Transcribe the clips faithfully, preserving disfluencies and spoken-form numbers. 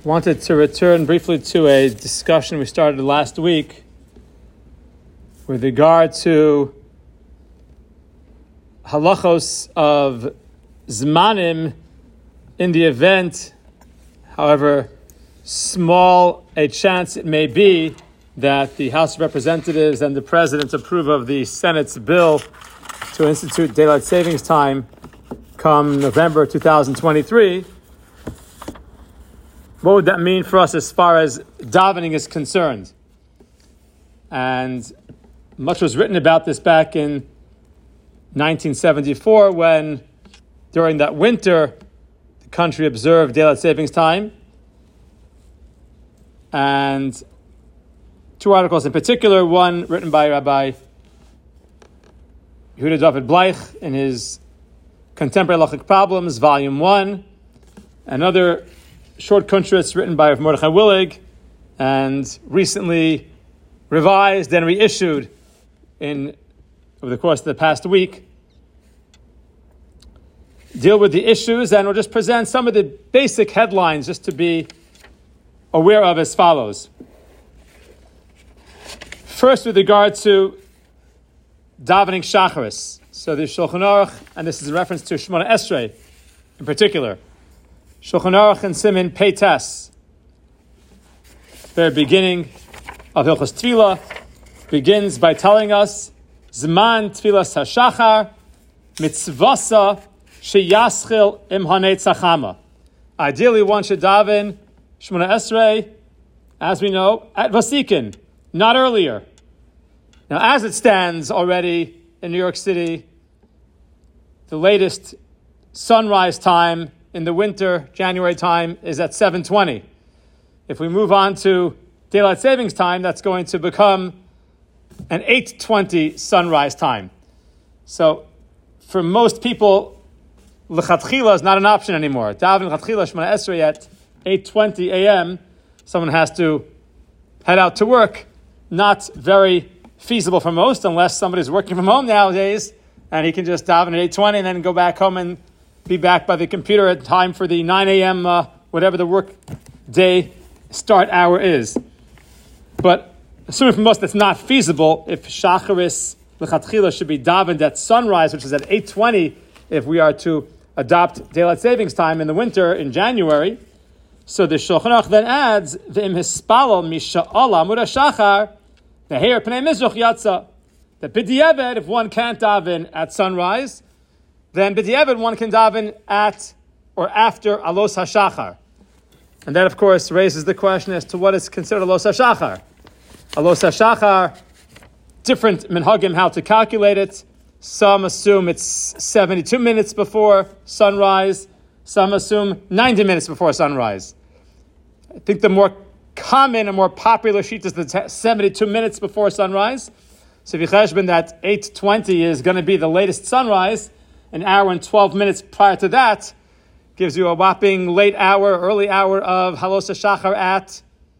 wanted to return briefly to a discussion we started last week with regard to halachos of zmanim in the event, however small a chance it may be, that the House of Representatives and the President approve of the Senate's bill to institute daylight savings time come November twenty twenty-three. What would that mean for us as far as davening is concerned? And much was written about this back in nineteen seventy-four when, during that winter, the country observed daylight savings time. And two articles in particular, one written by Rabbi Yehuda David Bleich in his Contemporary Halachic Problems, Volume one, another short kuntris written by Mordechai Willig and recently revised and reissued in over the course of the past week, deal with the issues, and we'll just present some of the basic headlines just to be aware of as follows. First, with regard to davening shacharis. So the Shulchan Aruch, and this is a reference to Shemona Esrei in particular. Shulchan Aruch and Siman Pei Tes, very beginning of Hilchos Tefillah, begins by telling us Zman Tfilas HaShachar Mitzvasa Sheyaschil Im Hanetzachama. Ideally, one should daven Shemona Esrei, as we know, at Vasikin, not earlier. Now, as it stands already in New York City, the latest sunrise time in the winter, January time, is at seven twenty. If we move on to daylight savings time, that's going to become an eight twenty sunrise time. So, for most people, l'chatchila is not an option anymore. Daven l'chatchila Shemona Esrei at eight twenty a.m., someone has to head out to work. Not very feasible for most, unless somebody's working from home nowadays, and he can just daven at eight twenty and then go back home and be back by the computer at time for the nine a.m., uh, whatever the work day start hour is. But assuming for most that's not feasible, if shacharis l'chatchila should be davened at sunrise, which is at eight twenty, if we are to adopt daylight savings time in the winter in January, so the Shulchan Aruch then adds, V'im hispalal misha'ala amud hashachar, v'heir pnei mizrach yatsa. That b'diavad, if one can't daven at sunrise, then b'diavad one can daven at or after alos hashachar. And that, of course, raises the question as to what is considered alos hashachar. Alos hashachar, different minhagim how to calculate it. Some assume it's seventy-two minutes before sunrise. Some assume ninety minutes before sunrise. I think the more common and more popular sheet is the seventy-two minutes before sunrise. So if you cheshbon that eight twenty is going to be the latest sunrise, an hour and twelve minutes prior to that gives you a whopping late hour, early hour of halos hashachar at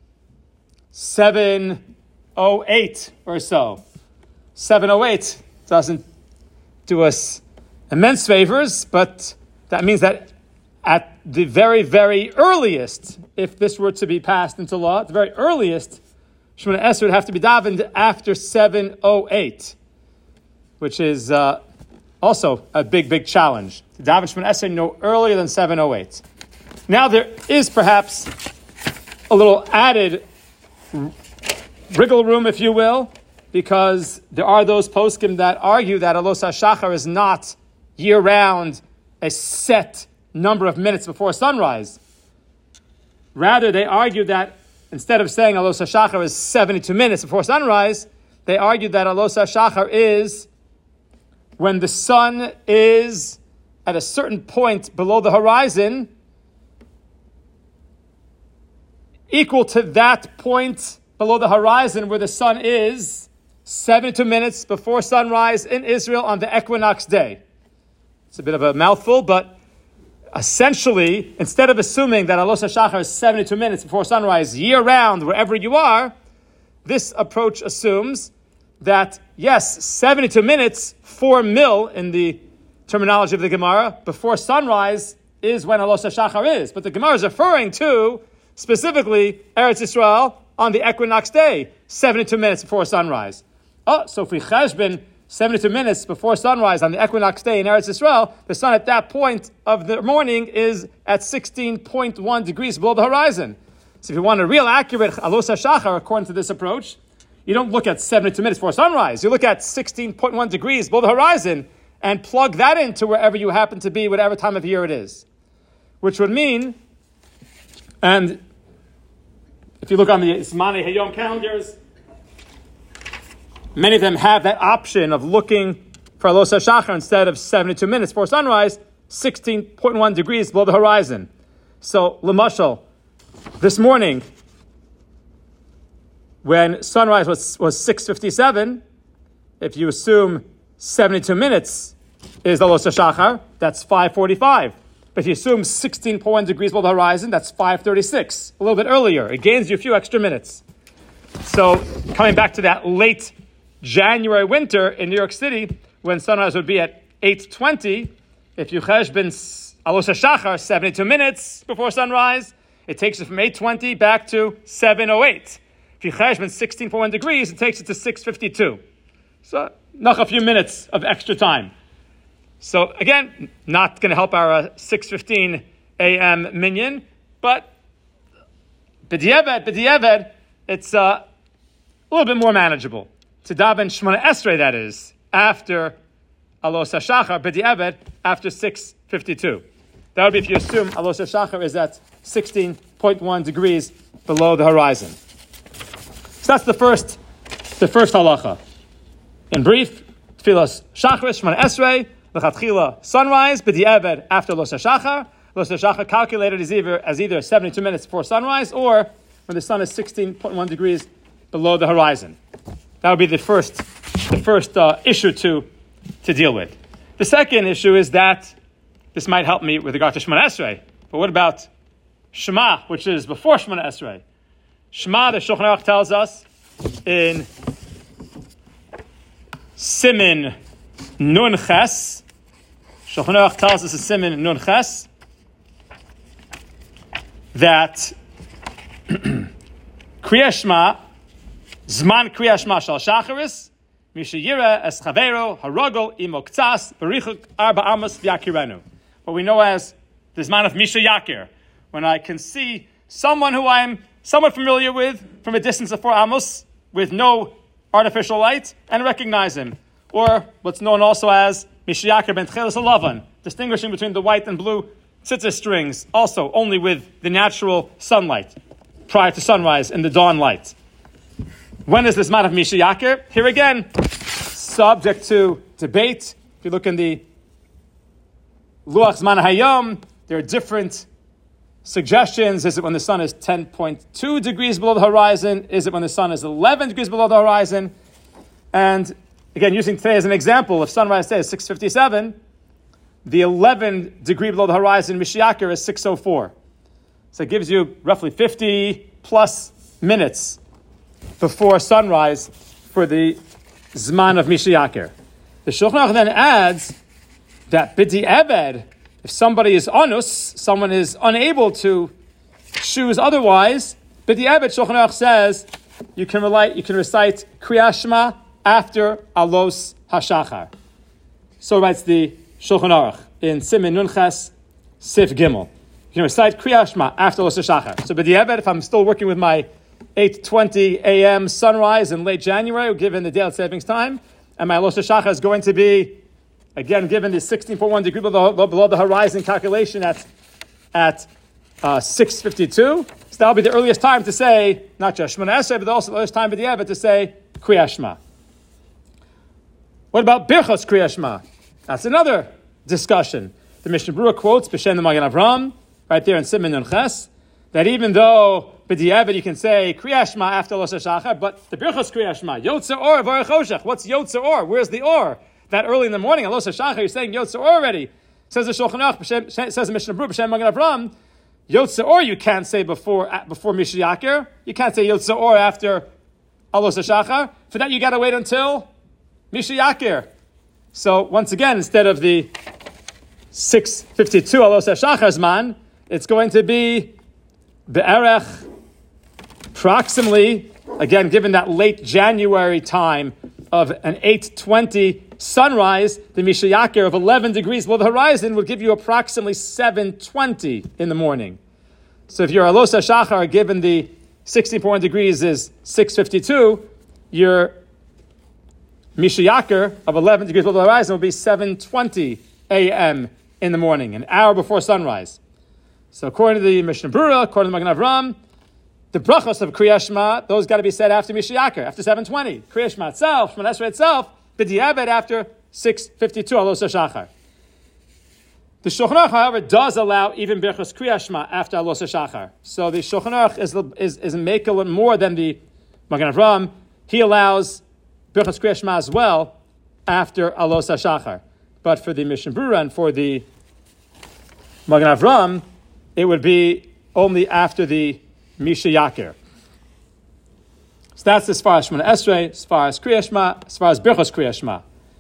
seven oh eight or so. seven oh eight doesn't do us immense favors, but that means that at the very, very earliest, if this were to be passed into law, at the very earliest, Shemona Esrei would have to be davened after seven oh eight, which is uh, also a big, big challenge. To daven Shemona Esrei no earlier than seven oh eight. Now there is perhaps a little added wriggle room, if you will, because there are those poskim that argue that alos hashachar is not year-round a set number of minutes before sunrise. Rather, they argue that instead of saying alos hashachar is seventy-two minutes before sunrise, they argue that alos hashachar is when the sun is at a certain point below the horizon, equal to that point below the horizon where the sun is seventy-two minutes before sunrise in Israel on the equinox day. It's a bit of a mouthful, but essentially, instead of assuming that alos hashachar is seventy-two minutes before sunrise year-round, wherever you are, this approach assumes that, yes, seventy-two minutes, four mil in the terminology of the Gemara, before sunrise is when alos hashachar is. But the Gemara is referring to Specifically, Eretz Yisrael on the equinox day, seventy-two minutes before sunrise. Oh, so if we cheshbon seventy-two minutes before sunrise on the equinox day in Eretz Yisrael, the sun at that point of the morning is at sixteen point one degrees below the horizon. So if you want a real accurate Alos HaShachar, according to this approach, you don't look at seventy-two minutes before sunrise. You look at sixteen point one degrees below the horizon and plug that into wherever you happen to be, whatever time of year it is. Which would mean, and if you look on the Zmanei Hayom calendars, many of them have that option of looking for Alos HaShachar instead of seventy-two minutes before sunrise, sixteen point one degrees below the horizon. So, Lamashal, this morning, when sunrise was, was six fifty-seven, if you assume seventy-two minutes is Alos HaShachar, that's five forty-five. But if you assume sixteen point one degrees below the horizon, that's five thirty-six, a little bit earlier. It gains you a few extra minutes. So, coming back to that late January winter in New York City, when sunrise would be at eight twenty, if you cheshbon Alos HaShachar seventy-two minutes before sunrise, it takes it from eight twenty back to seven oh eight. If you cheshbon sixteen point one degrees, it takes it to six fifty-two. So, knock a few minutes of extra time. So, again, not going to help our uh, six fifteen a.m. minyan, but b'diavad, b'diavad, it's uh, a little bit more manageable. To daven Shemona Esrei, that is, after Alos HaShachar, b'diavad, after six fifty-two. That would be if you assume Alos HaShachar is at sixteen point one degrees below the horizon. So that's the first, the first halacha. In brief, Tfilas Shacharis, Shemona Esrei, L'chatchila, sunrise, b'diavad, after Alos HaShachar. Alos HaShachar calculated as either, as either seventy-two minutes before sunrise or when the sun is sixteen point one degrees below the horizon. That would be the first, the first uh, issue to, to deal with. The second issue is that this might help me with regard to Shemona Esrei. But what about Shema, which is before Shemona Esrei? Shema, the Shulchan Aruch tells us in Simin Nun Ches. Shulchan Aruch tells us in Simin Nun Ches that Kriya Shema, Zman Kriya Shema Shal Shacharis, Misha Yira Es Chavero Harogol Imo Ktsas Berichuk Arba Amos V'Yakirenu. What we know as the Zman of Misha Yakir, when I can see someone who I'm somewhat familiar with from a distance of four amos with no artificial light and recognize him. Or what's known also as Misha Yakir Ben Tchelis Alavan, distinguishing between the white and blue tzitzis strings, also only with the natural sunlight prior to sunrise in the dawn light. When is this Zman of Misha Yakir? Here again, subject to debate. If you look in the Luach Zman Hayom, there are different suggestions. Is it when the sun is ten point two degrees below the horizon? Is it when the sun is eleven degrees below the horizon? And again, using today as an example, if sunrise today is six fifty-seven, the eleven degree below the horizon Misha Yakir is six oh four. So it gives you roughly fifty plus minutes before sunrise for the Zman of Misha Yakir. The Shulchan Aruch then adds that b'di'eved, if somebody is onus, someone is unable to choose otherwise, b'di'eved, Shulchan Aruch says, you can relate, you can recite Kriya Shema after Alos HaShachar. So writes the Shulchan Aruch in Simin Nun Ches Sif Gimel. You can recite Kriya Shema after Alos HaShachar. So b'di'eved, if I'm still working with my eight twenty a.m. sunrise in late January, given the daylight savings time, and my Alos HaShachar is going to be, again, given the sixteen point one degree below, below the horizon calculation at, at uh, six fifty-two, so that'll be the earliest time to say, not just Shemona Esrei, but also the earliest time b'di'eved to say Kriya Shema. What about Birchos Kriya Shema? That's another discussion. The Mishnah Berurah quotes B'Shem the Magen Avraham, right there in Siman Nun Ches, that even though b'di'eved you can say Kriya Shema after Alos HaShachar, but the Birchos Kriya Shema, Yotzer Or V'Orech Hoshech. What's Yotzer Or? Where's the Or? That early in the morning, Alos HaShachar, you're saying Yotzer Or already. Says the Shulchan Aruch, says the Mishnah Berurah, B'Shem Magen Avraham, Yotzer Or you can't say before before Misha Yakir. You can't say Yotzer Or after Alos HaShachar. For that, you got to wait until Misha Yakir. So once again, instead of the six fifty-two Alos HaShachar Zman, it's going to be be'erech, approximately, again, given that late January time of an eight twenty sunrise, the Mishayakir of eleven degrees below the horizon would give you approximately seven twenty in the morning. So if your Alos HaShachar, given the sixteen point one degrees is six fifty-two, your Mishayakir of eleven degrees below the horizon will be seven twenty a.m. in the morning, an hour before sunrise. So according to the Mishnah Berurah, according to the Magen Avram, the brachos of Kriyas Shema, those got to be said after Mishayakir, after seven twenty. Kriyas Shema itself, Shemona Esrei itself, b'di'eved after six fifty-two, Alos HaShachar. The Shulchan Aruch, however, does allow even Birchos Kriyas Shema after Alos HaShachar. So the Shulchan Aruch is, is, is makel more than the Magen Avram. He allows Birchos Kriyas Shema as well after Alos HaShachar. But for the Mishnah Berurah and for the Magen Avram, it would be only after the Mishayakir. So that's as far as Shemona Esrei, as far as Kriyas Shema, as far as Birchos Kriyas Shema.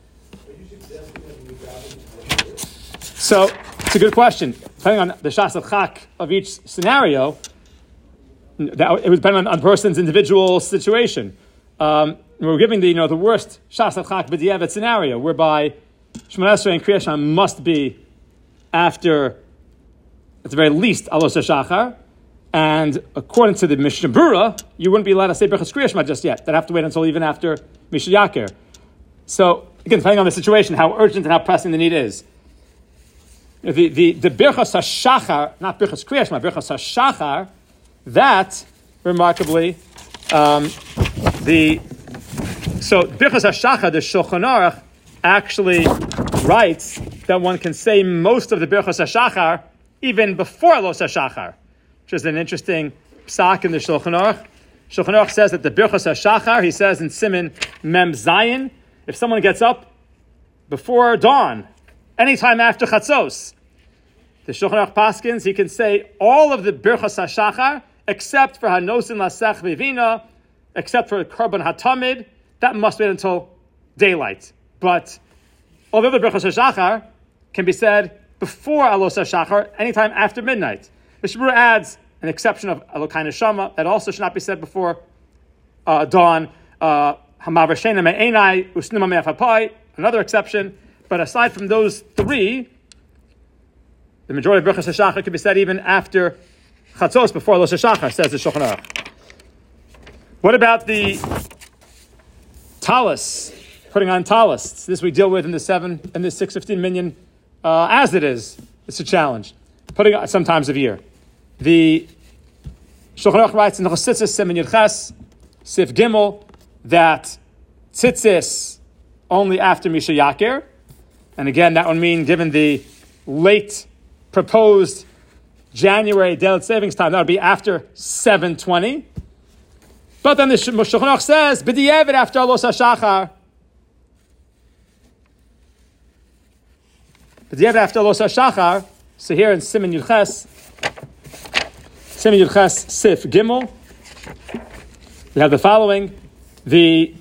So it's a good question. Depending on the Shas Chak of each scenario, that it would depend on, on the person's individual situation. Um, we're giving the you know the worst Shas Chak b'di'evet scenario, whereby Shemona Esrei and Kriyas Shema must be after, at the very least, Alos HaShachar. And according to the Mishnah Berurah, you wouldn't be allowed to say Birchos Kriyas Shema just yet. That'd have to wait until even after Mishayakir. So, again, depending on the situation, how urgent and how pressing the need is. The the, the Birchos HaShachar, not Birchos Kriyas Shema, Birchos HaShachar, that, remarkably, um, the, so Birchos HaShachar, the Shulchan Aruch, actually writes that one can say most of the Birchos HaShachar even before Alos HaShachar, which is an interesting psak in the Shulchan Aruch. Shulchan Aruch says that the Birchos HaShachar, he says in Siman Mem Zayin, if someone gets up before dawn, anytime after Chatzos, the Shulchan Aruch paskins, he can say all of the Birchos HaShachar, except for Hanosin Lasech Vivina, except for Korban HaTamid, that must wait until daylight. But all the other Birchos HaShachar can be said before Alos HaShachar, anytime after midnight. Mishnah Berurah adds an exception of Elokai Neshama that also should not be said before uh, dawn. Uh, Another exception. But aside from those three, the majority of Birchos HaShachar could be said even after Chatzos, before Alos HaShachar, says the Shulchan Aruch. What about the talis, putting on talis? This we deal with in the seven and the six fifteen minyan uh, as it is. It's a challenge. Putting on some times of year. The Shulchan Aruch writes in the Chositzis Siman Yud Ches, Sif Gimel, that tzitzis only after Mishayakir. And again, that would mean, given the late proposed January daylight savings time, that would be after seven twenty. But then the Shulchan Aruch says, b'di'eved after Alos HaShachar. B'di'eved after Alos HaShachar. So here in Siman Yud Ches, Siman Yud Ches Sif Gimel, we have the following. The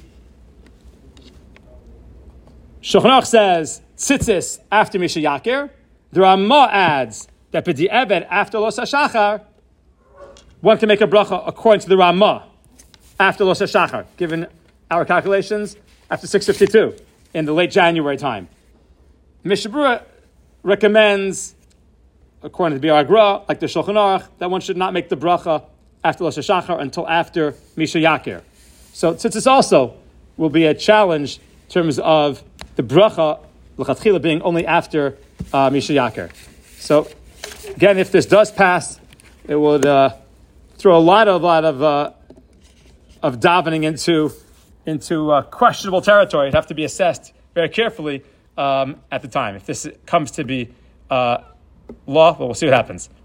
Shulchan Aruch says, tzitzis after Mishayakir. The Ramah adds that b'di'eved after Alos HaShachar, one can make a bracha according to the Ramah after Alos HaShachar, given our calculations, after six fifty-two in the late January time. Mishnah Berurah recommends, according to the Biur HaGra, like the Shulchan Aruch, that one should not make the bracha after Alos HaShachar until after Mishayakir. So tzitzis also will be a challenge in terms of the bracha, l'chatchila, being only after uh, Mishayakir. So again, if this does pass, it would uh, throw a lot of lot of uh, of davening into into uh, questionable territory. It'd have to be assessed very carefully um, at the time. If this comes to be uh, law, well, we'll see what happens.